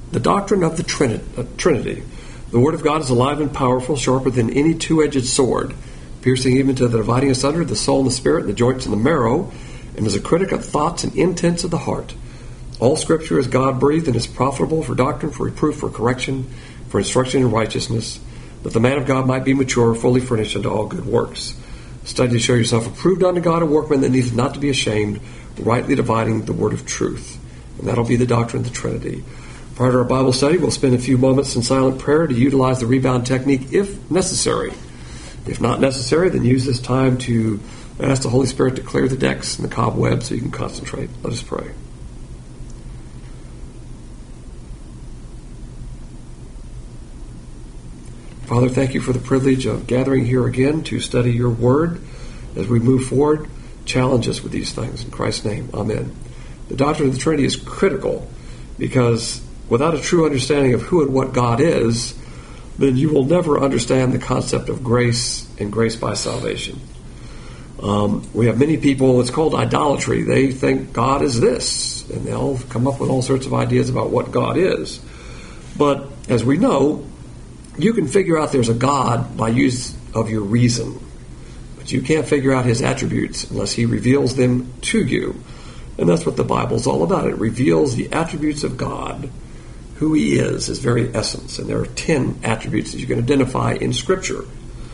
The doctrine of the Trinity. The Word of God is alive and powerful, sharper than any two-edged sword, piercing even to the dividing asunder of the soul and the spirit, and the joints and the marrow, and is a critic of thoughts and intents of the heart. All Scripture is God-breathed and is profitable for doctrine, for reproof, for correction, for instruction in righteousness, that the man of God might be mature, fully furnished unto all good works. Study to show yourself approved unto God, a workman that needs not to be ashamed, rightly dividing the word of truth. And that'll be the doctrine of the Trinity. Prior to our Bible study, we'll spend a few moments in silent prayer to utilize the rebound technique if necessary. If not necessary, then use this time to ask the Holy Spirit to clear the decks and the cobwebs so you can concentrate. Let us pray. Father, thank you for the privilege of gathering here again to study your word. As we move forward, challenge us with these things. In Christ's name, amen. The doctrine of the Trinity is critical because without a true understanding of who and what God is, then you will never understand the concept of grace and grace by salvation. We have many people, it's called idolatry. They think God is this, and they'll come up with all sorts of ideas about what God is. But as we know, you can figure out there's a God by use of your reason. But you can't figure out his attributes unless he reveals them to you. And that's what the Bible's all about. It reveals the attributes of God, who he is, his very essence. And there are 10 attributes that you can identify in Scripture.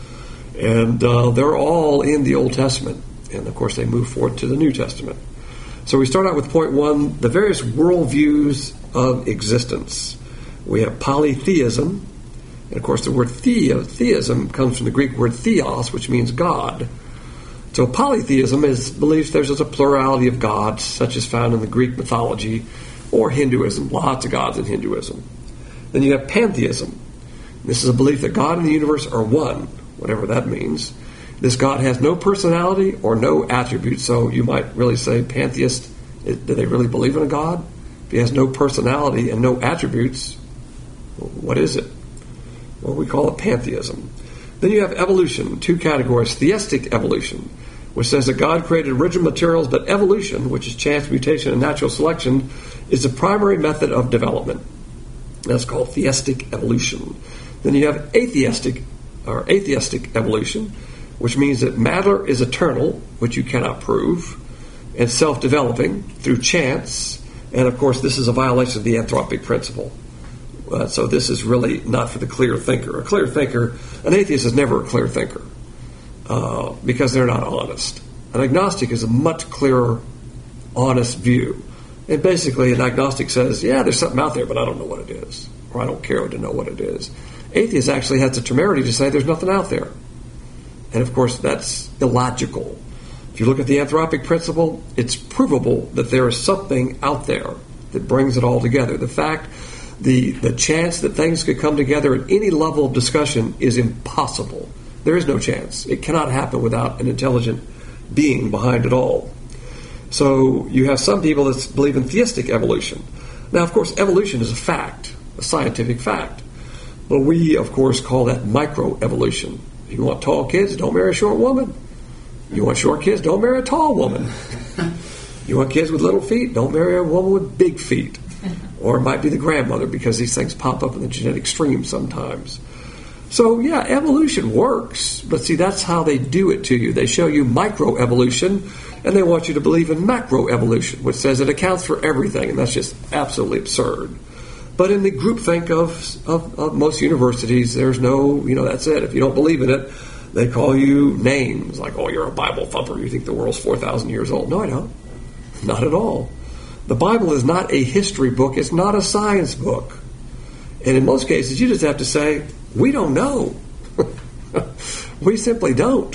And they're all in the Old Testament. And, of course, they move forward to the New Testament. So we start out with point 1, the various worldviews of existence. We have polytheism. And, of course, the word theism comes from the Greek word theos, which means God. So polytheism is beliefs there's a plurality of gods, such as found in the Greek mythology, or Hinduism, lots of gods in Hinduism. Then you have pantheism. This is a belief that God and the universe are one, whatever that means. This God has no personality or no attributes, so you might really say pantheist, do they really believe in a God? If he has no personality and no attributes, what is it? Well, we call it pantheism. Then you have evolution, 2 categories. Theistic evolution, which says that God created original materials, but evolution, which is chance, mutation, and natural selection, is the primary method of development. That's called theistic evolution. Then you have atheistic evolution, which means that matter is eternal, which you cannot prove, and self-developing through chance. And, of course, this is a violation of the anthropic principle. So this is really not for the clear thinker. A clear thinker, an atheist is never a clear thinker because they're not honest. An agnostic is a much clearer, honest view. And basically an agnostic says, yeah, there's something out there, but I don't know what it is. Or I don't care to know what it is. Atheist actually has the temerity to say there's nothing out there. And of course that's illogical. If you look at the anthropic principle, it's provable that there is something out there that brings it all together. The fact the chance that things could come together at any level of discussion is impossible. There is no chance. It cannot happen without an intelligent being behind it all. So you have some people that believe in theistic evolution. Now, of course, evolution is a fact, a scientific fact. But we, of course, call that microevolution. If you want tall kids, don't marry a short woman. You want short kids, don't marry a tall woman. You want kids with little feet, don't marry a woman with big feet. Or it might be the grandmother, because these things pop up in the genetic stream sometimes. So, yeah, evolution works. But see, that's how they do it to you. They show you microevolution, and they want you to believe in macroevolution, which says it accounts for everything, and that's just absolutely absurd. But in the groupthink of most universities, there's no, that's it. If you don't believe in it, they call you names like, oh, you're a Bible thumper. You think the world's 4,000 years old. No, I don't. Not at all. The Bible is not a history book. It's not a science book. And in most cases, you just have to say, we don't know. We simply don't.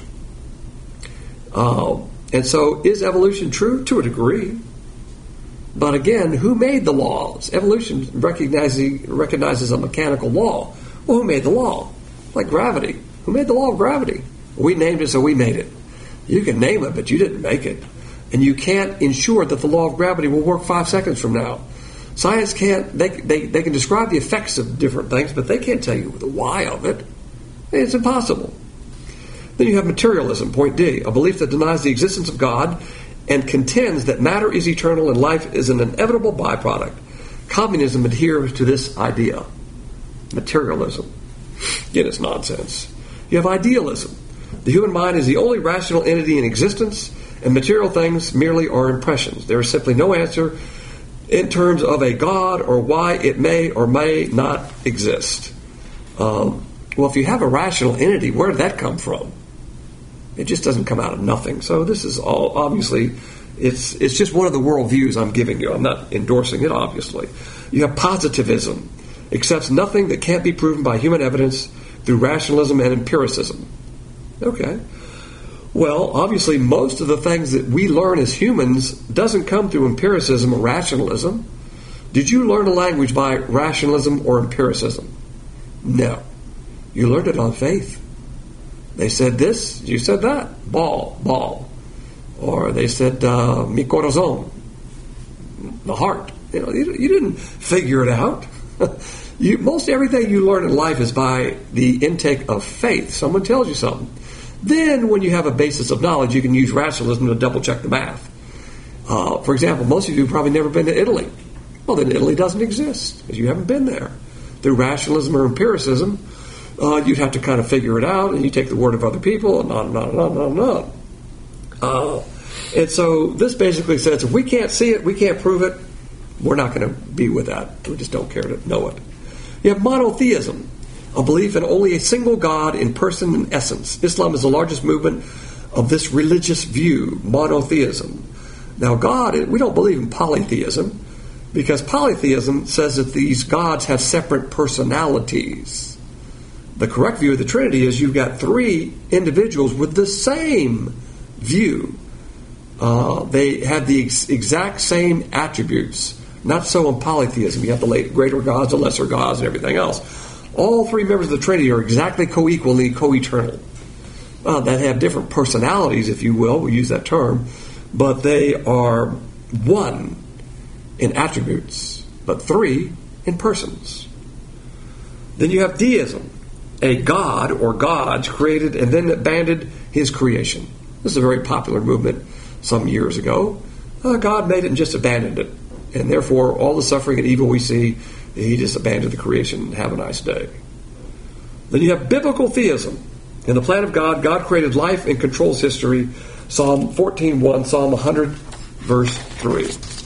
And so, is evolution true? To a degree. But again, who made the laws? Evolution recognizes a mechanical law. Well, who made the law? Like gravity. Who made the law of gravity? We named it, so we made it. You can name it, but you didn't make it. And you can't ensure that the law of gravity will work 5 seconds from now. Science can't, they can describe the effects of different things, but they can't tell you the why of it. It's impossible. Then you have materialism, point D, a belief that denies the existence of God and contends that matter is eternal and life is an inevitable byproduct. Communism adheres to this idea. Materialism. Again, it's nonsense. You have idealism. The human mind is the only rational entity in existence, and material things merely are impressions. There is simply no answer in terms of a God or why it may or may not exist. Well, if you have a rational entity, where did that come from? It just doesn't come out of nothing. So this is all, obviously, it's just one of the worldviews I'm giving you. I'm not endorsing it, obviously. You have positivism. Accepts nothing that can't be proven by human evidence through rationalism and empiricism. Okay. Well, obviously, most of the things that we learn as humans doesn't come through empiricism or rationalism. Did you learn a language by rationalism or empiricism? No. You learned it on faith. They said this, you said that. Ball. Or they said, mi corazón, the heart. You didn't figure it out. Most everything you learn in life is by the intake of faith. Someone tells you something. Then, when you have a basis of knowledge, you can use rationalism to double-check the math. For example, most of you have probably never been to Italy. Well, then Italy doesn't exist, because you haven't been there. Through rationalism or empiricism, you'd have to kind of figure it out, and you take the word of other people, and on. And so this basically says, if we can't see it, we can't prove it, we're not going to be with that. We just don't care to know it. You have monotheism, a belief in only a single God in person and essence. Islam is the largest movement of this religious view, monotheism. Now God, we don't believe in polytheism, because polytheism says that these gods have separate personalities. The correct view of the Trinity is you've got three individuals with the same view. They have the exact same attributes. Not so in polytheism. You have the greater gods, the lesser gods, and everything else. All three members of the Trinity are exactly co-equal and co-eternal. That have different personalities, if you will. We use that term. But they are one in attributes, but three in persons. Then you have deism. A god or gods created and then abandoned his creation. This is a very popular movement some years ago. God made it and just abandoned it. And therefore, all the suffering and evil we see, he just abandoned the creation. Have a nice day. Then you have biblical theism. In the plan of God, God created life and controls history. Psalm 14:1, Psalm 100, verse 3.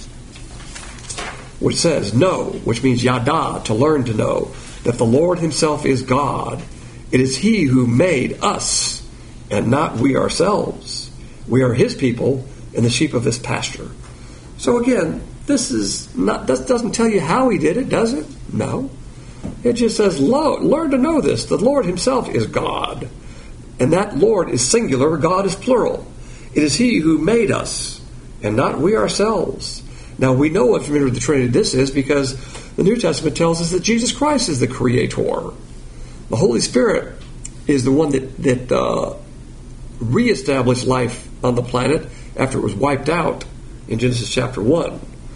Which says, know, which means yada, to learn to know, that the Lord himself is God. It is he who made us, and not we ourselves. We are his people and the sheep of his pasture. So again, this doesn't tell you how he did it, does it? No. It just says, learn to know this. The Lord himself is God. And that Lord is singular, God is plural. It is he who made us, and not we ourselves. Now, we know what familiar with the Trinity this is because the New Testament tells us that Jesus Christ is the creator. The Holy Spirit is the one that reestablished life on the planet after it was wiped out in Genesis chapter 1.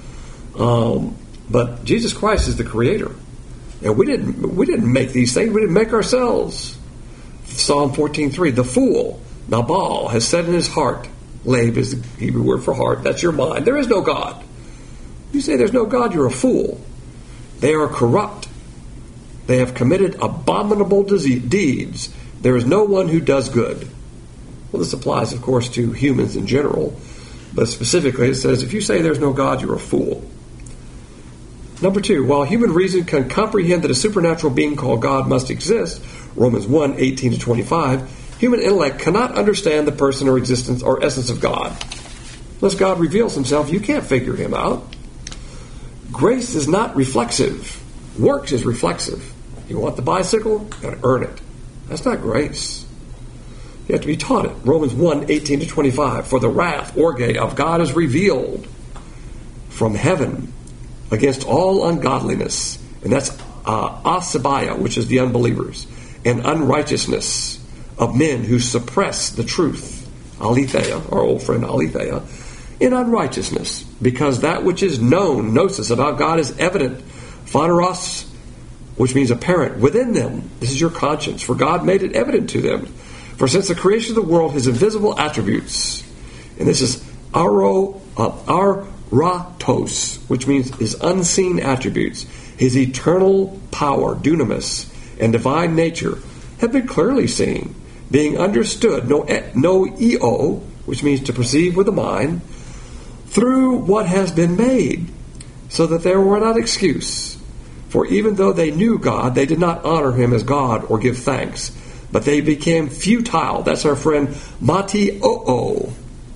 But Jesus Christ is the creator. And we didn't make these things. We didn't make ourselves. Psalm 14:3, the fool, Nabal, has said in his heart, Lab is the Hebrew word for heart, that's your mind, there is no God. You say there's no God, you're a fool. They are corrupt. They have committed abominable deeds. There is no one who does good. Well, this applies, of course, to humans in general. But specifically, it says, if you say there's no God, you're a fool. Number 2, while human reason can comprehend that a supernatural being called God must exist, Romans 1:18-25, human intellect cannot understand the person or existence or essence of God. Unless God reveals himself, you can't figure him out. Grace is not reflexive. Works is reflexive. You want the bicycle? You've got to earn it. That's not grace. You have to be taught it. Romans 1:18-25, for the wrath, orge, of God is revealed from heaven against all ungodliness, and that's asabaya, which is the unbelievers, and unrighteousness of men who suppress the truth, aletheia, our old friend aletheia, in unrighteousness, because that which is known, gnosis, about God is evident, phaneros, which means apparent, within them. This is your conscience, for God made it evident to them. For since the creation of the world, his invisible attributes, and this is our ratos, which means his unseen attributes, his eternal power, dunamis, and divine nature, have been clearly seen, being understood, no eo, which means to perceive with the mind, through what has been made, so that there were not excuse. For even though they knew God, they did not honor him as God or give thanks, but they became futile. That's our friend Matioto,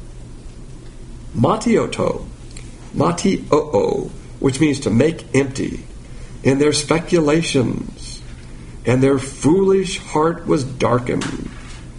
which means to make empty, in their speculations, and their foolish heart was darkened.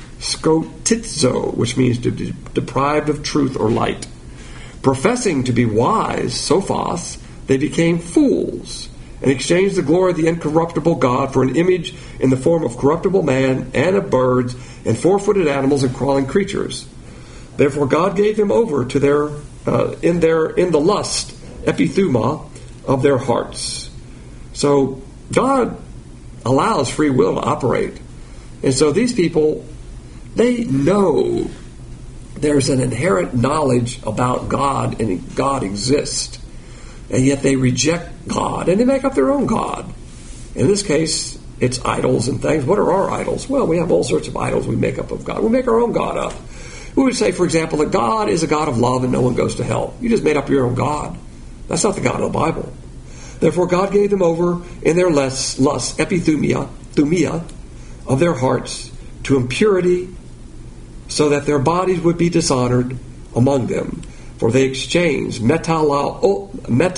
Skotizo, which means to be deprived of truth or light. Professing to be wise, sophos, they became fools, and exchanged the glory of the incorruptible God for an image in the form of corruptible man, and of birds, and four-footed animals, and crawling creatures. Therefore God gave them over to their in the lust, epithuma, of their hearts. So God allows free will to operate. And so these people, they know there's an inherent knowledge about God, and God exists. And yet they reject God, and they make up their own God. In this case, it's idols and things. What are our idols? Well, we have all sorts of idols we make up of God. We make our own God up. We would say, for example, that God is a God of love and no one goes to hell. You just made up your own God. That's not the God of the Bible. Therefore, God gave them over in their lust, epithumia, of their hearts, to impurity, so that their bodies would be dishonored among them. For they exchanged metalasso.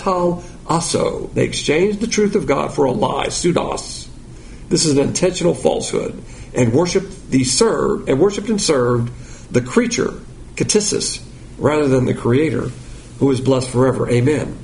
They exchanged the truth of God for a lie, pseudos. This is an intentional falsehood, and worshipped and served the creature, ktisis, rather than the Creator, who is blessed forever. Amen.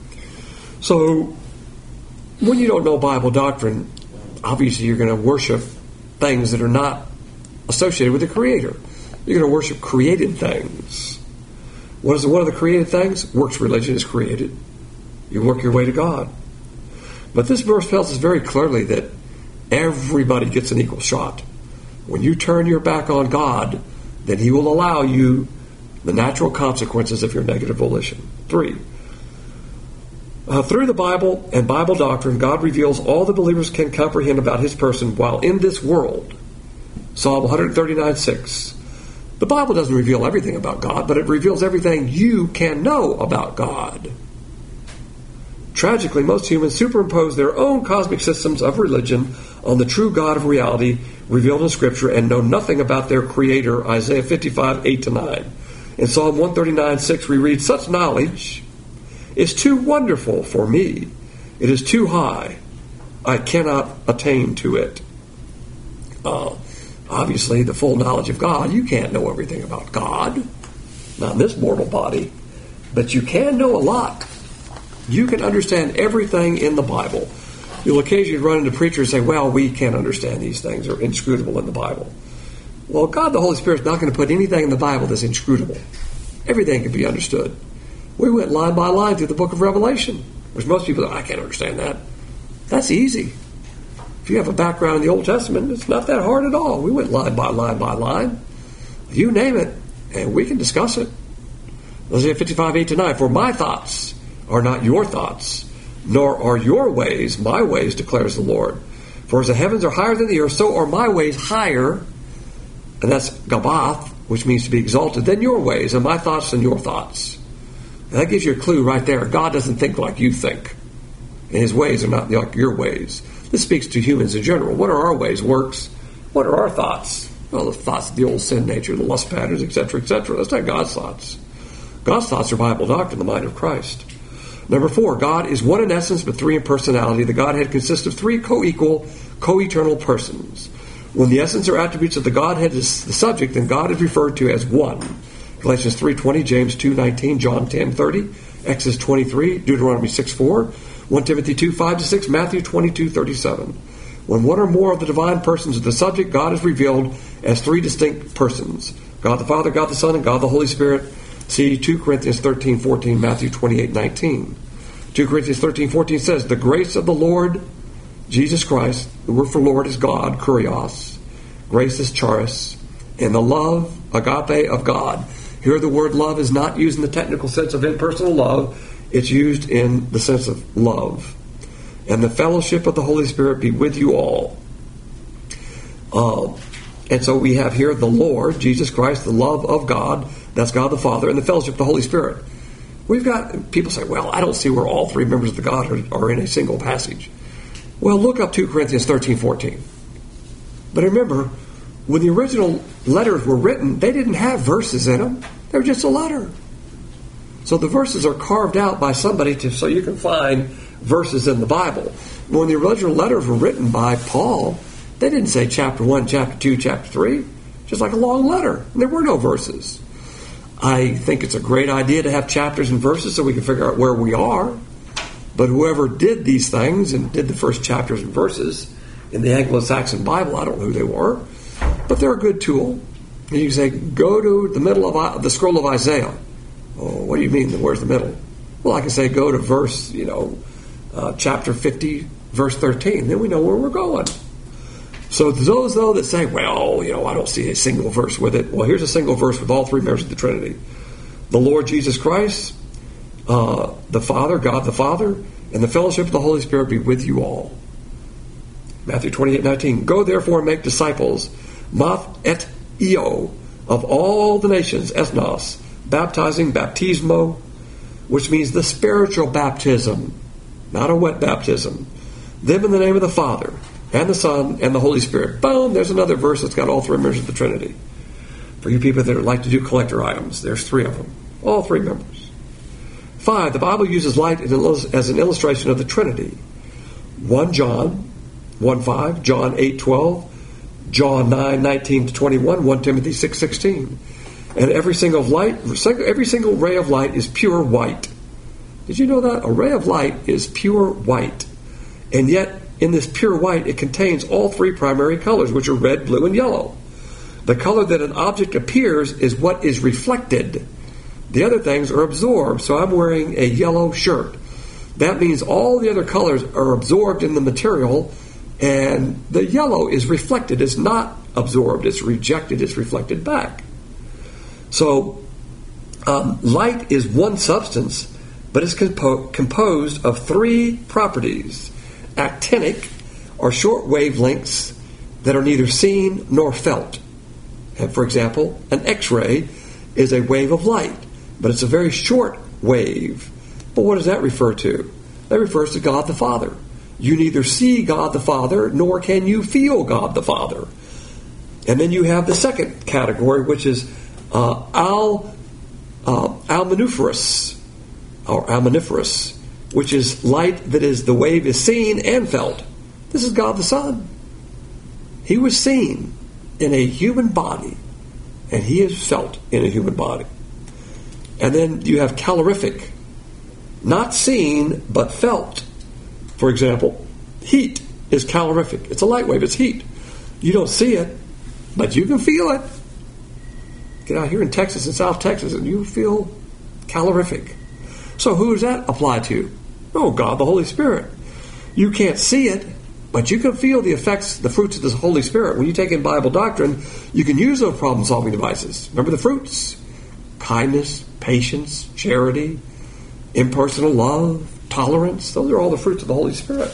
So, when you don't know Bible doctrine, obviously you're going to worship things that are not associated with the Creator. You're going to worship created things. What is one of the created things? Works religion is created. You work your way to God. But this verse tells us very clearly that everybody gets an equal shot. When you turn your back on God, then He will allow you the natural consequences of your negative volition. 3. Through the Bible and Bible doctrine, God reveals all the believers can comprehend about His person while in this world. Psalm 139:6. The Bible doesn't reveal everything about God, but it reveals everything you can know about God. Tragically, most humans superimpose their own cosmic systems of religion on the true God of reality revealed in Scripture and know nothing about their Creator, Isaiah 55:8-9. In Psalm 139:6 we read, "Such knowledge is too wonderful for me. It is too high. I cannot attain to it." Obviously, the full knowledge of God, you can't know everything about God. Not in this mortal body. But you can know a lot. You can understand everything in the Bible. You'll occasionally run into preachers and say, well, we can't understand these things. They're inscrutable in the Bible. Well, God the Holy Spirit is not going to put anything in the Bible that's inscrutable. Everything can be understood. We went line by line through the book of Revelation, which most people say, I can't understand that. That's easy. If you have a background in the Old Testament, it's not that hard at all. We went line by line by line. You name it, and we can discuss it. Isaiah 55:8-9, "For my thoughts are not your thoughts, nor are your ways my ways, declares the Lord. For as the heavens are higher than the earth, so are my ways higher," and that's Gabath, which means to be exalted, "than your ways, and my thoughts than your thoughts." And that gives you a clue right there. God doesn't think like you think, and His ways are not like your ways. This speaks to humans in general. What are our ways? Works. What are our thoughts? Well, the thoughts of the old sin nature, the lust patterns, etc., etc. That's not God's thoughts. God's thoughts are Bible doctrine, the mind of Christ. Number 4, God is one in essence, but three in personality. The Godhead consists of three co-equal, co-eternal persons. When the essence or attributes of the Godhead is the subject, then God is referred to as one. Galatians 3:20, James 2:19, John 10:30, Exodus 23, Deuteronomy 6:4, 1 Timothy 2:5-6, Matthew 22:37. When one or more of the divine persons is the subject, God is revealed as three distinct persons: God the Father, God the Son, and God the Holy Spirit. See 2 Corinthians 13:14, Matthew 28:19. 2 Corinthians 13:14 says, "The grace of the Lord Jesus Christ," the word for Lord is God, kurios, grace is charis, and the love, agape, of God Here the word love is not used in the technical sense of impersonal love. It's used in the sense of love. And the fellowship of the Holy Spirit be with you all. And so we have here the Lord, Jesus Christ, the love of God, that's God the Father, and the fellowship of the Holy Spirit. We've got, people say, well, I don't see where all three members of the God are in a single passage. Well, look up 2 Corinthians 13:14. But remember, when the original letters were written, they didn't have verses in them. They were just a letter. So the verses are carved out by somebody so you can find verses in the Bible. When the original letters were written by Paul, they didn't say chapter 1, chapter 2, chapter 3. Just like a long letter. And there were no verses. I think it's a great idea to have chapters and verses so we can figure out where we are. But whoever did these things and did the first chapters and verses in the Anglo-Saxon Bible, I don't know who they were, but they're a good tool. And you can say, go to the middle of the scroll of Isaiah. Oh, what do you mean, where's the middle? Well, I can say, go to verse, chapter 50, verse 13. Then we know where we're going. So those, though, that say, well, I don't see a single verse with it. Well, here's a single verse with all three members of the Trinity. The Lord Jesus Christ, the Father, God the Father, and the fellowship of the Holy Spirit be with you all. Matthew 28:19. Go therefore and make disciples, math et eo, of all the nations, ethnos, baptizing, baptismo, which means the spiritual baptism, not a wet baptism. Them in the name of the Father, and the Son, and the Holy Spirit. Boom, there's another verse that's got all three members of the Trinity. For you people that like to do collector items, there's three of them. All three members. 5, the Bible uses light as an illustration of the Trinity. 1 John 1:5, John 8:12, John 9:19-21, 1 Timothy 6:16. And every single ray of light is pure white. Did you know that? A ray of light is pure white. And yet, in this pure white, it contains all three primary colors, which are red, blue, and yellow. The color that an object appears is what is reflected. The other things are absorbed. So I'm wearing a yellow shirt. That means all the other colors are absorbed in the material, and the yellow is reflected. It's not absorbed. It's rejected. It's reflected back. So light is one substance, but it's composed of three properties. Actinic, or short wavelengths that are neither seen nor felt. And for example, an X-ray is a wave of light, but it's a very short wave. But what does that refer to? That refers to God the Father. You neither see God the Father, nor can you feel God the Father. And then you have the second category, which is alminiferous, which is light that is the wave is seen and felt. This is God the Son. He was seen in a human body, and he is felt in a human body. And then you have calorific, not seen but felt. For example, heat is calorific. It's a light wave. It's heat. You don't see it, but you can feel it. Get out here in Texas, in South Texas, and you feel calorific. So who does that apply to? Oh, God, the Holy Spirit. You can't see it, but you can feel the effects, the fruits of the Holy Spirit. When you take in Bible doctrine, you can use those problem-solving devices. Remember the fruits? Kindness, patience, charity, impersonal love, tolerance. Those are all the fruits of the Holy Spirit.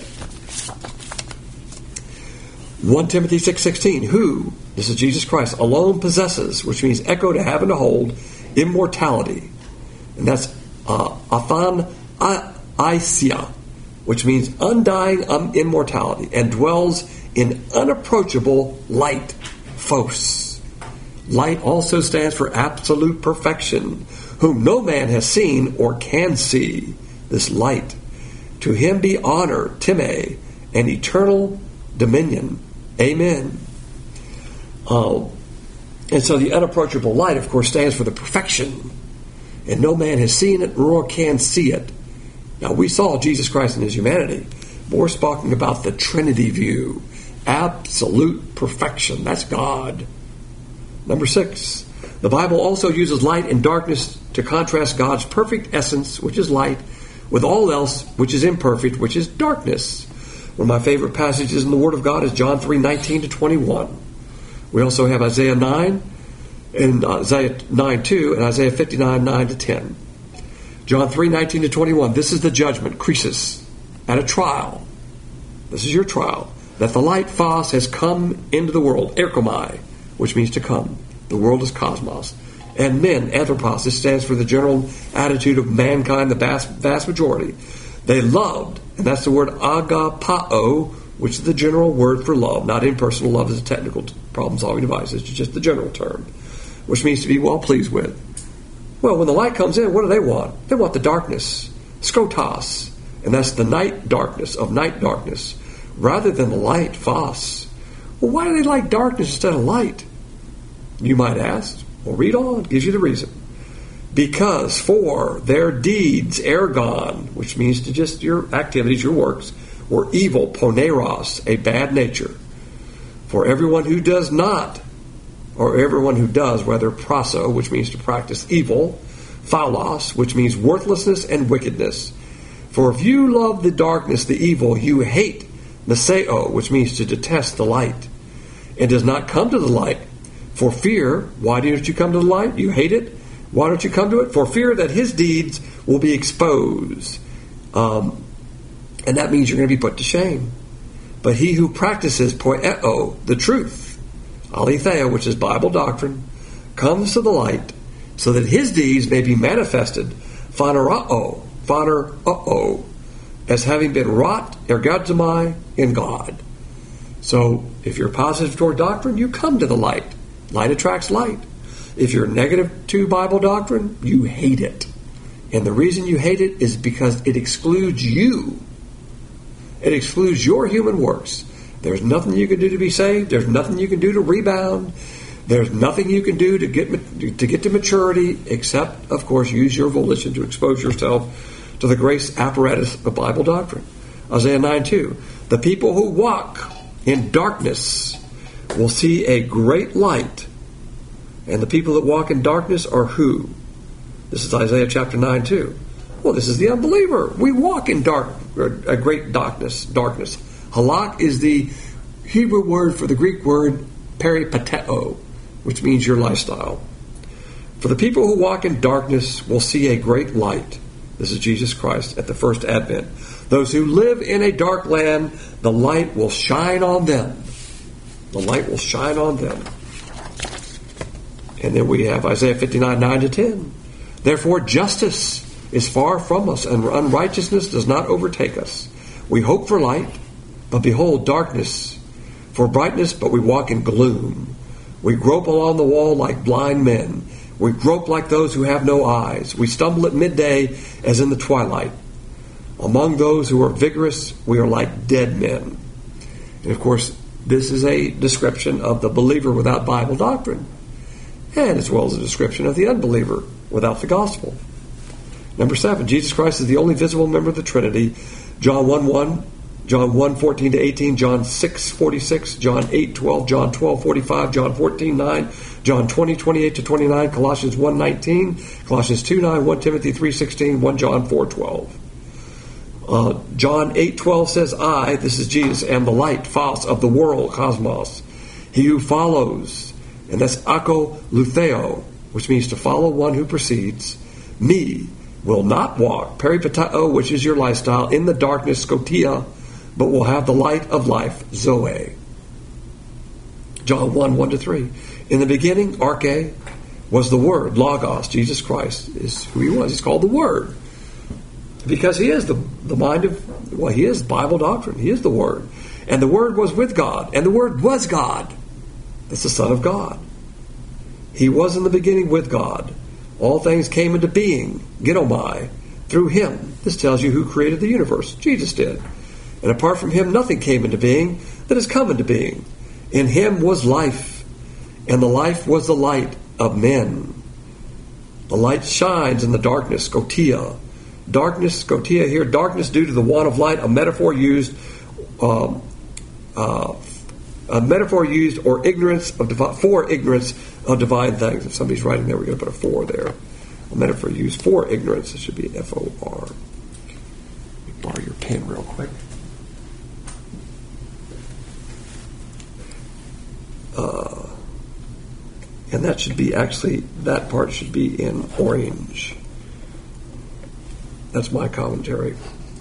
1 Timothy 6:16, who, this is Jesus Christ, alone possesses, which means echo to have and to hold, immortality. And that's Athanaisia, which means undying immortality, and dwells in unapproachable light, phos. Light also stands for absolute perfection, whom no man has seen or can see. This light. To him be honor, time, and eternal dominion. Amen. And so the unapproachable light, of course, stands for the perfection. And no man has seen it nor can see it. Now, we saw Jesus Christ in his humanity, but we're talking about the Trinity view. Absolute perfection. That's God. Number 6. The Bible also uses light and darkness to contrast God's perfect essence, which is light, with all else, which is imperfect, which is darkness. One of my favorite passages in the Word of God is John 3:19-21. We also have Isaiah 9, in Isaiah 9:2 and Isaiah 59:9-10. John 3:19-21. This is the judgment, Krisis, at a trial. This is your trial. That the light, Phos, has come into the world, erkomai, which means to come. The world is cosmos. And men, anthropos, this stands for the general attitude of mankind, the vast majority. They loved, and that's the word agapao, which is the general word for love. Not impersonal love is a technical problem-solving device. It's just the general term, which means to be well pleased with. Well, when the light comes in, what do they want? They want the darkness, skotos, and that's the night darkness, of night darkness, rather than the light, Phos. Well, why do they like darkness instead of light? You might ask. Well, read on. It gives you the reason. Because for their deeds, ergon, which means to just your activities, your works, were evil, poneros, a bad nature. For everyone who does not, or everyone who does, whether praso, which means to practice evil, phaulos, which means worthlessness and wickedness. For if you love the darkness, the evil, you hate meseo, which means to detest the light, and does not come to the light. For fear, why don't you come to the light? You hate it. Why don't you come to it? For fear that his deeds will be exposed. And that means you're going to be put to shame. But he who practices poieo, the truth, aletheia, which is Bible doctrine, comes to the light, so that his deeds may be manifested, phanerao, as having been wrought, ergadzomai, in God. So, if you're positive toward doctrine, you come to the light. Light attracts light. If you're negative to Bible doctrine, you hate it. And the reason you hate it is because it excludes you. It excludes your human works. There's nothing you can do to be saved. There's nothing you can do to rebound. There's nothing you can do to get to maturity, except, of course, use your volition to expose yourself to the grace apparatus of Bible doctrine. Isaiah 9:2. The people who walk in darkness will see a great light. And the people that walk in darkness are who? This is Isaiah chapter 9:2. Well, this is the unbeliever. We walk in a great darkness. Halak is the Hebrew word for the Greek word peripateo, which means your lifestyle. For the people who walk in darkness will see a great light. This is Jesus Christ at the first advent. Those who live in a dark land, the light will shine on them. The light will shine on them. And then we have Isaiah 59:9-10. Therefore justice is far from us, and unrighteousness does not overtake us. We hope for light, but behold darkness. For brightness, but we walk in gloom. We grope along the wall like blind men. We grope like those who have no eyes. We stumble at midday as in the twilight. Among those who are vigorous, we are like dead men. And of course, this is a description of the believer without Bible doctrine, and as well as a description of the unbeliever without the gospel. Number 7, Jesus Christ is the only visible member of the Trinity. John 1:1, John 1:14-18, John 6:46, John 8:12, John 12:45, John 14:9, John 20:28-29, Colossians 1:19, Colossians 2:9, 1 Timothy 3:16, 1 John 4:12. John 8:12 says, I, this is Jesus, am the light, Phos, of the world, cosmos. He who follows, and that's akoloutheo, which means to follow one who precedes, me, will not walk, peripateo, which is your lifestyle, in the darkness, skotia, but will have the light of life, zoe. John 1:1-3. In the beginning, arche, was the Word, logos, Jesus Christ is who he was. He's called the Word. Because he is the mind of, well, he is Bible doctrine. He is the Word. And the Word was with God. And the Word was God. That's the Son of God. He was in the beginning with God. All things came into being, genomai, through him. This tells you who created the universe. Jesus did. And apart from him, nothing came into being that has come into being. In him was life, and the life was the light of men. The light shines in the darkness, skotia. Darkness, skotia here, darkness due to the want of light, a metaphor used or ignorance of for ignorance of divine things. If somebody's writing there, we're going to put a for there. A metaphor used for ignorance. It should be F-O-R. Let me borrow your pen real quick. And that should be actually, that part should be in orange. That's my commentary.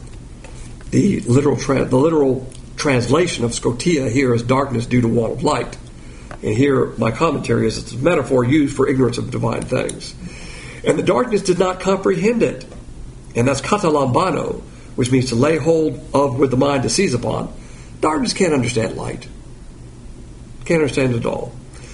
The literal translation of scotia here is darkness due to want of light. And here my commentary is it's a metaphor used for ignorance of divine things. And the darkness did not comprehend it. And that's katalambano, which means to lay hold of with the mind to seize upon. Darkness can't understand light. Can't understand it at all.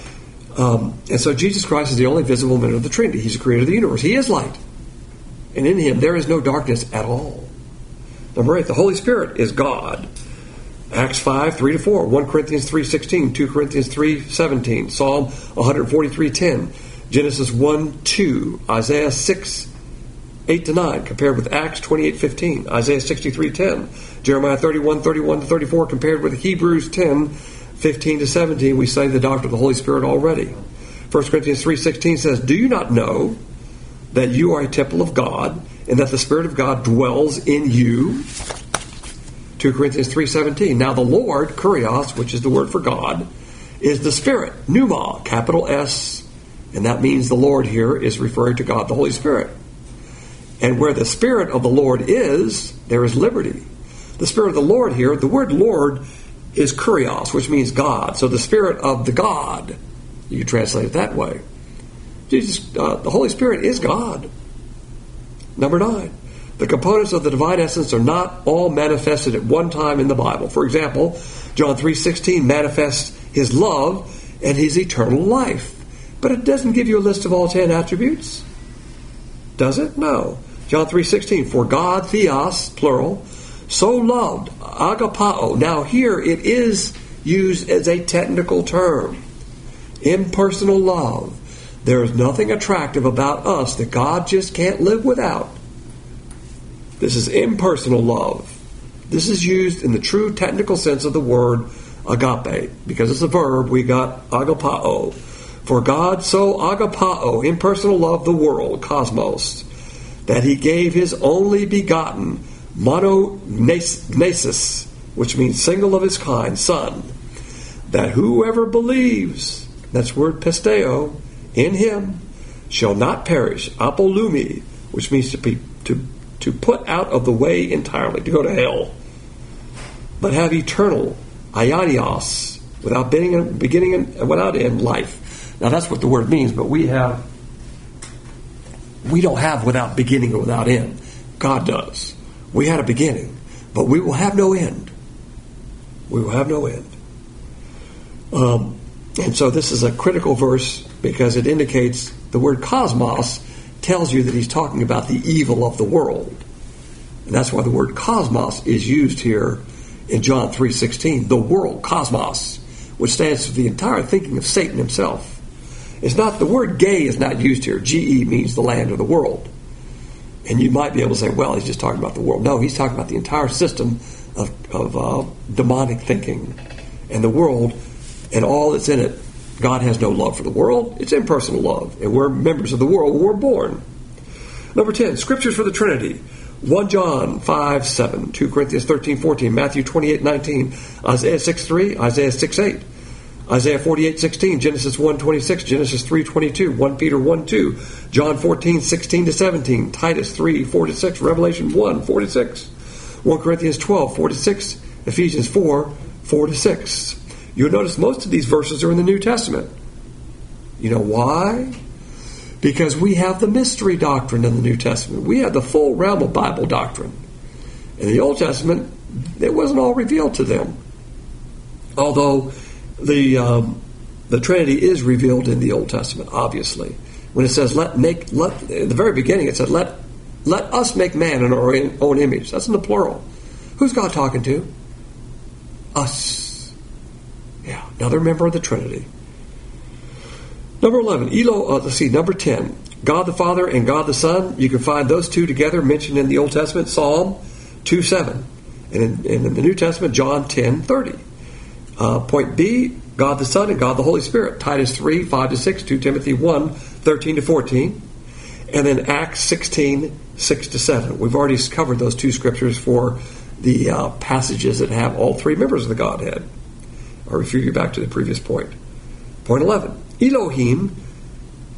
And so Jesus Christ is the only visible member of the Trinity. He's the creator of the universe. He is light. And in him there is no darkness at all. Number 8, the Holy Spirit is God. Acts 5, 3-4, 1 Corinthians 3:16, 2 Corinthians 3:17, Psalm 143:10, Genesis 1:2, Isaiah 6, 8-9, compared with Acts 28:15, Isaiah 63:10, Jeremiah 31:31-34, compared with Hebrews 10:15-17. We studied the doctrine of the Holy Spirit already. 1 Corinthians 3:16 says, "Do you not know that you are a temple of God, and that the Spirit of God dwells in you?" 2 Corinthians 3:17. Now the Lord, kurios, which is the word for God, is the Spirit, pneuma, capital S, and that means the Lord here is referring to God, the Holy Spirit. And where the Spirit of the Lord is, there is liberty. The Spirit of the Lord here, the word Lord is kurios, which means God. So the Spirit of the God, you can translate it that way. The Holy Spirit is God. Number 9, the components of the divine essence are not all manifested at one time in the Bible. For example, John 3:16 manifests his love and his eternal life. But it doesn't give you a list of all 10 attributes. Does it? No. John 3:16, for God, theos, plural, so loved, agapao. Now here it is used as a technical term. Impersonal love. There is nothing attractive about us that God just can't live without. This is impersonal love. This is used in the true technical sense of the word agape. Because it's a verb, we got agapao. For God so agapao, impersonal love, the world, cosmos, that he gave his only begotten, monogenesis, which means single of his kind, Son, that whoever believes, that's word pisteo, in him, shall not perish, apolumi, which means to put out of the way entirely, to go to hell, but have eternal, aionios, without beginning and without end, life. Now that's what the word means, but we don't have without beginning or without end. God does. We had a beginning, but we will have no end. We will have no end. And so this is a critical verse because it indicates the word cosmos tells you that he's talking about the evil of the world. And that's why the word cosmos is used here in John 3:16. The world, cosmos, which stands for the entire thinking of Satan himself. It's not, the word gay is not used here. Ge means the land or the world. And you might be able to say, well, he's just talking about the world. No, he's talking about the entire system of demonic thinking and the world and all that's in it. God has no love for the world. It's impersonal love. And we're members of the world when we're born. Number 10, Scriptures for the Trinity. 1 John 5:7, 2 Corinthians 13:14, Matthew 28:19, Isaiah 6:3, Isaiah 6:8, Isaiah 48:16, Genesis 1:26, Genesis 3:22, 1 Peter 1:2, John 14:16-17, Titus 3:4-6, Revelation 1:4-6, 1 Corinthians 12:4-6, Ephesians 4:4-6. You'll notice most of these verses are in the New Testament. You know why? Because we have the mystery doctrine in the New Testament. We have the full realm of Bible doctrine. In the Old Testament, it wasn't all revealed to them. Although the Trinity is revealed in the Old Testament, obviously. When it says, at the very beginning it said, let us make man in our own image. That's in the plural. Who's God talking to? Us. Yeah, another member of the Trinity. Number 11, number 10, God the Father and God the Son. You can find those two together mentioned in the Old Testament, Psalm 2:7. And in the New Testament, John 10:30. Point B, God the Son and God the Holy Spirit. Titus 3:5-6, 2 Timothy 1:13-14. And then Acts 16:6-7. We've already covered those two scriptures for the passages that have all three members of the Godhead. I'll refer you back to the previous point. Point 11. Elohim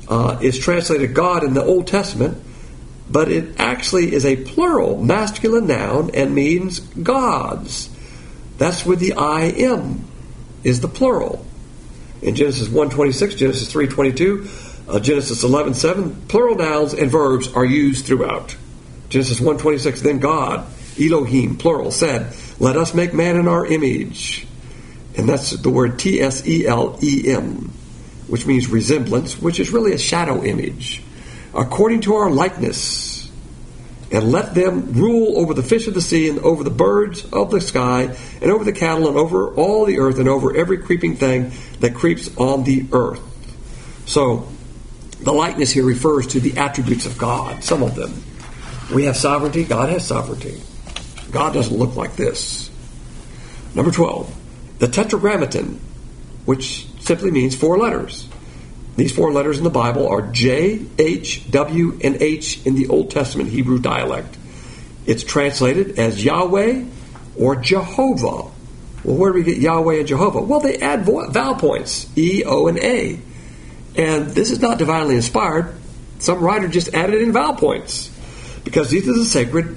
is translated God in the Old Testament, but it actually is a plural masculine noun and means gods. That's with the I am is the plural. In Genesis 1:26, Genesis 3:22, Genesis 11:7, plural nouns and verbs are used throughout. Genesis 1:26, then God, Elohim, plural, said, let us make man in our image. And that's the word T-S-E-L-E-M, which means resemblance, which is really a shadow image. According to our likeness, and let them rule over the fish of the sea and over the birds of the sky and over the cattle and over all the earth and over every creeping thing that creeps on the earth. So the likeness here refers to the attributes of God, some of them. We have sovereignty, God has sovereignty. God doesn't look like this. Number 12, the Tetragrammaton, which simply means 4 letters. These 4 letters in the Bible are J, H, W, and H in the Old Testament Hebrew dialect. It's translated as Yahweh or Jehovah. Well, where do we get Yahweh and Jehovah? Well, they add vowel points, E, O, and A. And this is not divinely inspired. Some writer just added in vowel points because this is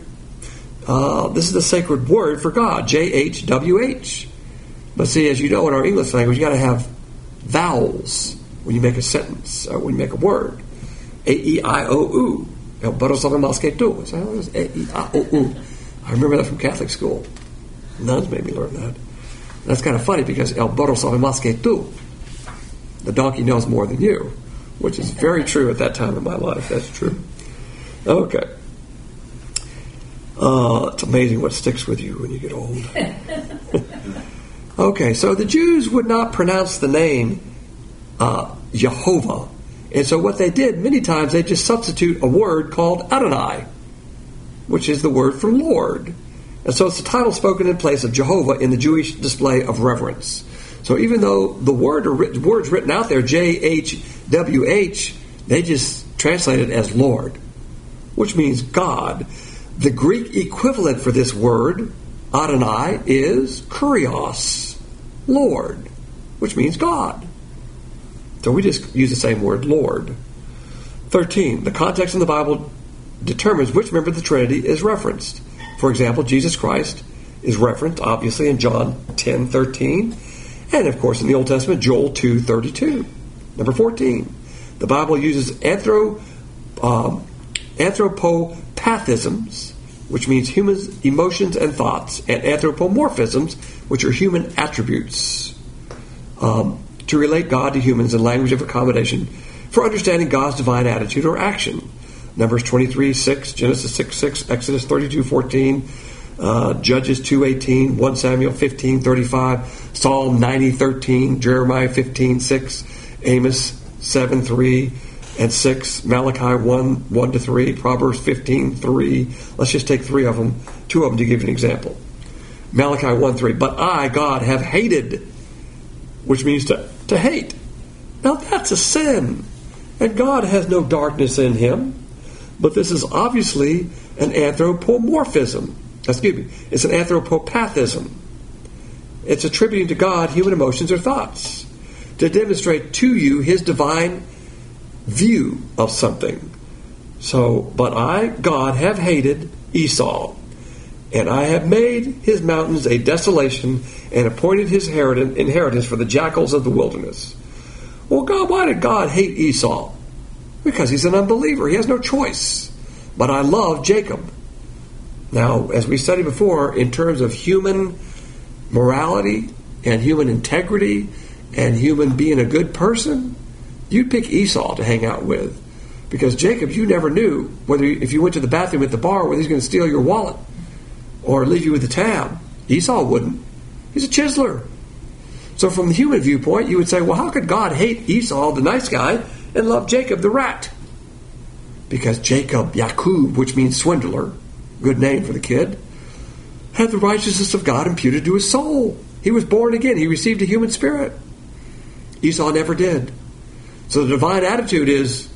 a sacred word for God, J-H-W-H. But see, as you know, in our English language, you got to have vowels when you make a sentence, when you make a word. A-E-I-O-U. El burro sabe más que tú. A-E-I-O-U. I remember that from Catholic school. Nuns made me learn that. That's kind of funny because el burro sabe más que tú. The donkey knows more than you, which is very true at that time in my life. That's true. Okay. It's amazing what sticks with you when you get old. Okay, so the Jews would not pronounce the name Jehovah. And so what they did, many times, they just substitute a word called Adonai, which is the word for Lord. And so it's the title spoken in place of Jehovah in the Jewish display of reverence. So even though the words written out there, J-H-W-H, they just translate it as Lord, which means God. The Greek equivalent for this word, Adonai, is Kurios, Lord, which means God. So we just use the same word, Lord. 13. The context in the Bible determines which member of the Trinity is referenced. For example, Jesus Christ is referenced, obviously, in John 10:13, and, of course, in the Old Testament, Joel 2:32. Number 14. The Bible uses anthropopathisms, which means human emotions and thoughts, and anthropomorphisms, which are human attributes, to relate God to humans in language of accommodation for understanding God's divine attitude or action. Numbers 23:6, Genesis 6:6, Exodus 32:14, Judges 2:18, 1 Samuel 15:35, Psalm 90:13, Jeremiah 15:6, Amos 7:3 and 6, Malachi 1:1-3, Proverbs 15:3. Let's just take 3 of them, 2 of them to give you an example. Malachi 1:3, but I, God, have hated, which means to hate. Now that's a sin, and God has no darkness in him, but this is obviously an anthropomorphism. Excuse me, it's an anthropopathism. It's attributing to God human emotions or thoughts to demonstrate to you his divine view of something. So, but I, God, have hated Esau, and I have made his mountains a desolation and appointed his inheritance for the jackals of the wilderness. Well, God, why did God hate Esau? Because he's an unbeliever. He has no choice. But I love Jacob. Now, as we studied before, in terms of human morality and human integrity and human being a good person, you'd pick Esau to hang out with. Because Jacob, you never knew whether if you went to the bathroom at the bar, whether he's going to steal your wallet or leave you with the tab. Esau wouldn't. He's a chiseler. So from the human viewpoint, you would say, well, how could God hate Esau, the nice guy, and love Jacob, the rat? Because Jacob, Yakub, which means swindler, good name for the kid, had the righteousness of God imputed to his soul. He was born again. He received a human spirit. Esau never did. So the divine attitude is,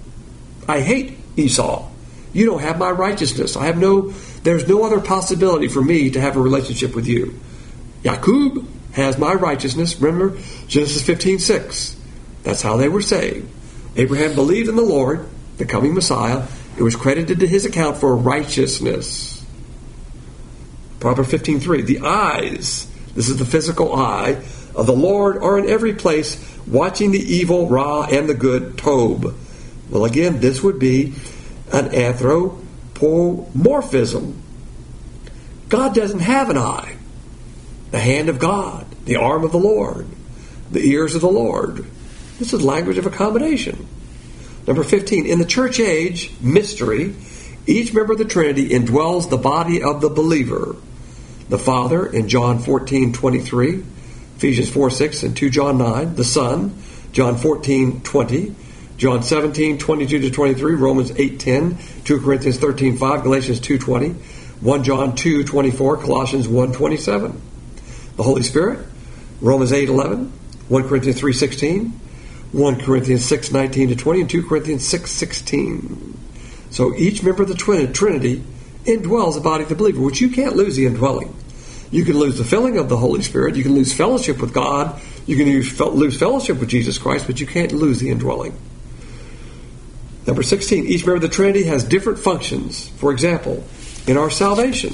I hate Esau. You don't have my righteousness. There's no other possibility for me to have a relationship with you. Yakub has my righteousness. Remember Genesis 15:6. That's how they were saved. Abraham believed in the Lord, the coming Messiah. It was credited to his account for righteousness. Proverbs 15:3. The eyes, this is the physical eye, of the Lord are in every place, watching the evil, Ra, and the good, Tob. Well, again, this would be an anthropomorphism. God doesn't have an eye. The hand of God, the arm of the Lord, the ears of the Lord. This is language of accommodation. Number 15, in the church age, mystery, each member of the Trinity indwells the body of the believer. The Father in John 14:23, Ephesians 4:6, and 2 John 9. The Son, John 14:20, John 17:22-23, Romans 8:10, 2 Corinthians 13:5, Galatians 2:20, 1 John 2:24, Colossians 1:27. The Holy Spirit, Romans 8:11, 1 Corinthians 3:16, 1 Corinthians 6:19-20, and 2 Corinthians 6:16. So each member of the Trinity indwells the body of the believer, which you can't lose the indwelling. You can lose the filling of the Holy Spirit, you can lose fellowship with God, you can lose fellowship with Jesus Christ, but you can't lose the indwelling. Number 16, each member of the Trinity has different functions. For example, in our salvation,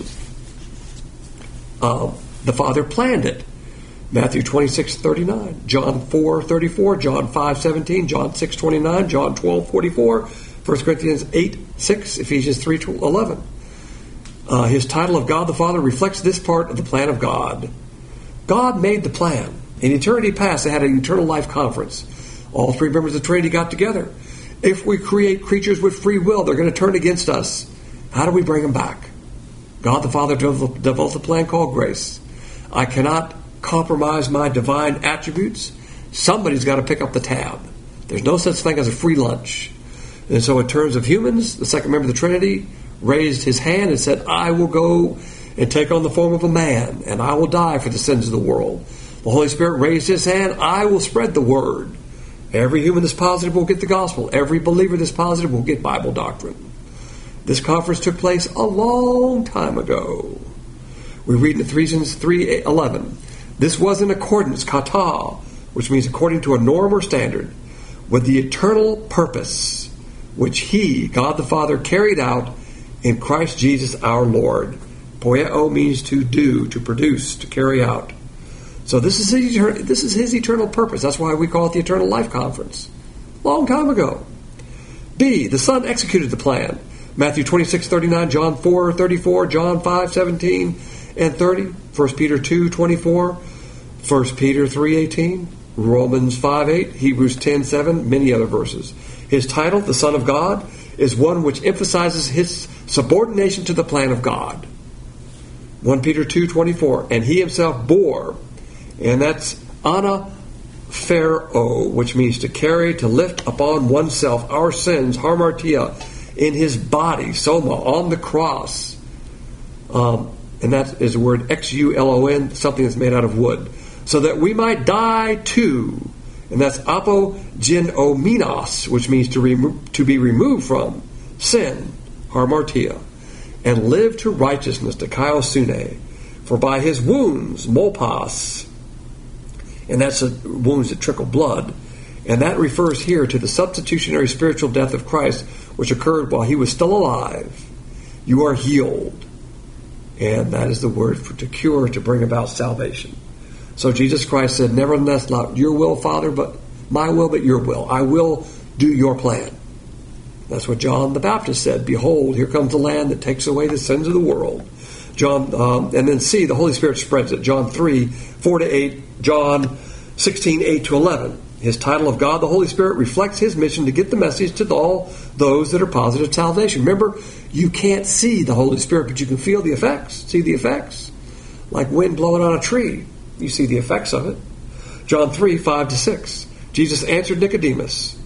the Father planned it. Matthew 26:39, John 4:34, John 5:17, John 6:29, John 12:44, 1 Corinthians 8:6, Ephesians 3:11. His title of God the Father reflects this part of the plan of God. God made the plan. In eternity past, they had an eternal life conference. All three members of the Trinity got together. If we create creatures with free will, they're going to turn against us. How do we bring them back? God the Father developed a plan called grace. I cannot compromise my divine attributes. Somebody's got to pick up the tab. There's no such thing as a free lunch. And so in terms of humans, the second member of the Trinity raised his hand and said, I will go and take on the form of a man, and I will die for the sins of the world. The Holy Spirit raised his hand, I will spread the word. Every human that's positive will get the gospel. Every believer that's positive will get Bible doctrine. This conference took place a long time ago. We read in Ephesians 3:11, this was in accordance, kata, which means according to a norm or standard, with the eternal purpose which he, God the Father, carried out in Christ Jesus our Lord. Poieo means to do, to produce, to carry out. So this is his eternal purpose. That's why we call it the Eternal Life Conference. Long time ago. B, the Son executed the plan. Matthew 26:39, John 4:34, John 5:17 and 30, 1 Peter 2:24, 1 Peter 3:18, Romans 5:8, Hebrews 10:7, many other verses. His title, the Son of God, is one which emphasizes his subordination to the plan of God. 1 Peter 2:24, and he himself bore, and that's anaphero, which means to carry, to lift upon oneself our sins, hamartia, in his body, soma, on the cross. And that is the word xulon, something that's made out of wood. So that we might die to, and that's apogenominos, which means to be removed from sin, hamartia, and live to righteousness, to kaiosune. For by his wounds, molpas, and that's wounds that trickle blood, and that refers here to the substitutionary spiritual death of Christ, which occurred while he was still alive. You are healed. And that is the word to cure, to bring about salvation. So Jesus Christ said, nevertheless, not your will, Father, but my will, but your will. I will do your plan. That's what John the Baptist said. Behold, here comes the Lamb that takes away the sins of the world. And then C, the Holy Spirit spreads it. John 3:4-8, John 16:8-11. His title of God, the Holy Spirit, reflects his mission to get the message to all those that are positive salvation. Remember, you can't see the Holy Spirit, but you can feel the effects, see the effects. Like wind blowing on a tree. You see the effects of it. John 3:5-6. Jesus answered Nicodemus.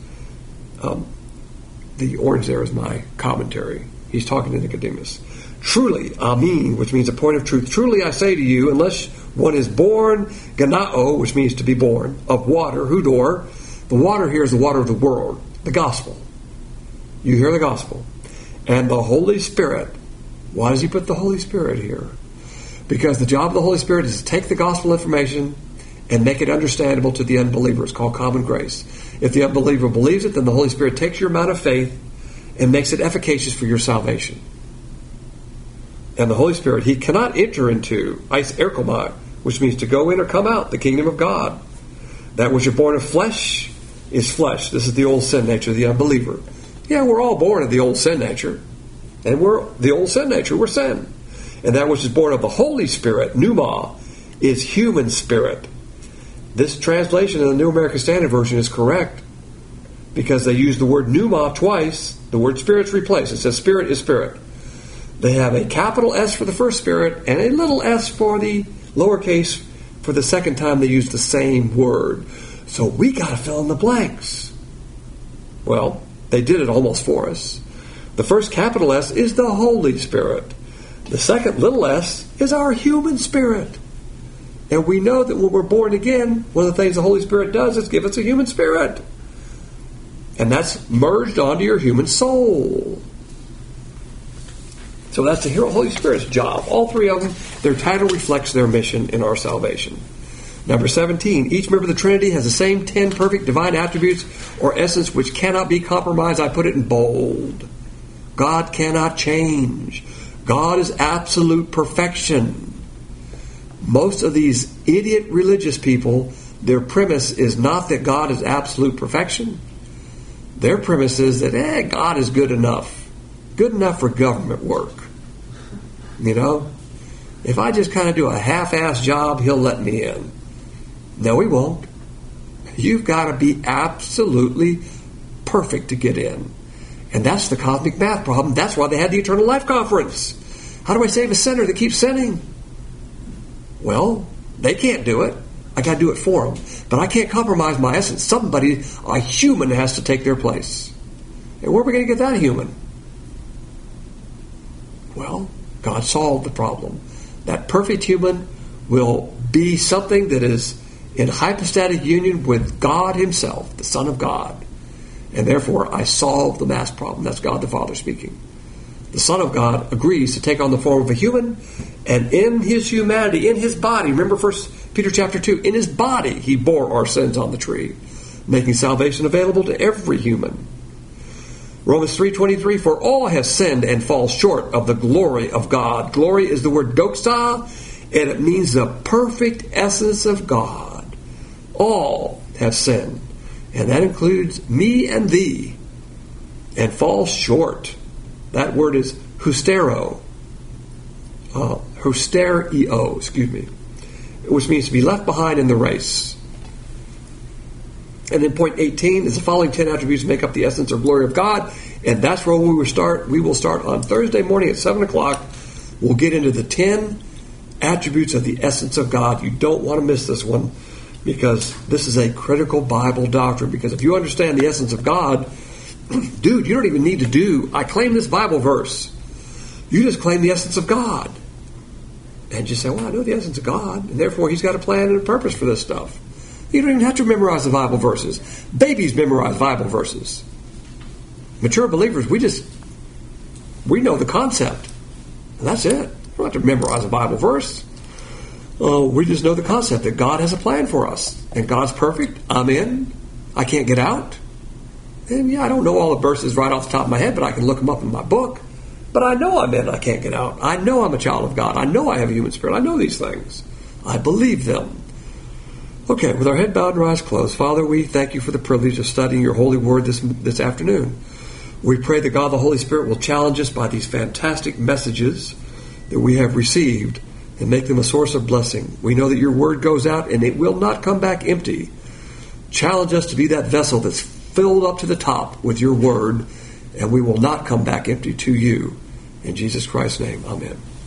The orange there is my commentary. He's talking to Nicodemus. Truly, amen, which means a point of truth. Truly I say to you, unless one is born, ganao, which means to be born, of water, hudor. The water here is the water of the world, the gospel. You hear the gospel. And the Holy Spirit. Why does he put the Holy Spirit here? Because the job of the Holy Spirit is to take the gospel information and make it understandable to the unbeliever. It's called common grace. If the unbeliever believes it, then the Holy Spirit takes your amount of faith and makes it efficacious for your salvation. And the Holy Spirit, He cannot enter into eis erchomai, which means to go in or come out, the kingdom of God. That which is born of flesh is flesh. This is the old sin nature of the unbeliever. Yeah, we're all born of the old sin nature. And we're sin. And that which is born of the Holy Spirit, pneuma, is human spirit. This translation in the New American Standard Version is correct because they use the word pneuma twice. The word spirit's replaced. It says spirit is spirit. They have a capital S for the first spirit and a little s for the lowercase for the second time they use the same word. So we got to fill in the blanks. Well, they did it almost for us. The first capital S is the Holy Spirit. The second little s is our human spirit. And we know that when we're born again, one of the things the Holy Spirit does is give us a human spirit. And that's merged onto your human soul. So that's the Holy Spirit's job. All three of them, their title reflects their mission in our salvation. Number 17, each member of the Trinity has the same 10 perfect divine attributes or essence which cannot be compromised. I put it in bold. God cannot change. God is absolute perfection. Most of these idiot religious people, their premise is not that God is absolute perfection. Their premise is that, God is good enough. Good enough for government work. You know? If I just kind of do a half-assed job, He'll let me in. No, He won't. You've got to be absolutely perfect to get in. And that's the cosmic math problem. That's why they had the Eternal Life Conference. How do I save a sinner that keeps sinning? Well, they can't do it. I got to do it for them. But I can't compromise my essence. Somebody, a human, has to take their place. And where are we going to get that human? Well, God solved the problem. That perfect human will be something that is in hypostatic union with God Himself, the Son of God. And therefore, I solve the mass problem. That's God the Father speaking. The Son of God agrees to take on the form of a human, and in His humanity, in His body, remember 1 Peter chapter 2, in His body He bore our sins on the tree, making salvation available to every human. Romans 3:23, for all have sinned and fall short of the glory of God. Glory is the word doxa, and it means the perfect essence of God. All have sinned, and that includes me and thee, and fall short. That word is hustereo, which means to be left behind in the race. And then point 18 is the following 10 attributes make up the essence or glory of God. And that's where we will start. We will start on Thursday morning at 7 o'clock. We'll get into the 10 attributes of the essence of God. You don't want to miss this one because this is a critical Bible doctrine. Because if you understand the essence of God, dude, you don't even need to I claim this Bible verse. You just claim the essence of God. And just say, well, I know the essence of God. And therefore, He's got a plan and a purpose for this stuff. You don't even have to memorize the Bible verses. Babies memorize Bible verses. Mature believers, we know the concept. And that's it. We don't have to memorize a Bible verse. We just know the concept that God has a plan for us. And God's perfect. I'm in. I can't get out. And I don't know all the verses right off the top of my head, but I can look them up in my book. But I know I'm in. I can't get out. I know I'm a child of God. I know I have a human spirit. I know these things. I believe them. Okay, with our head bowed and our eyes closed, Father, we thank You for the privilege of studying Your holy word this afternoon. We pray that God the Holy Spirit will challenge us by these fantastic messages that we have received and make them a source of blessing. We know that Your word goes out and it will not come back empty. Challenge us to be that vessel that's filled up to the top with Your word, and we will not come back empty to You. In Jesus Christ's name, amen.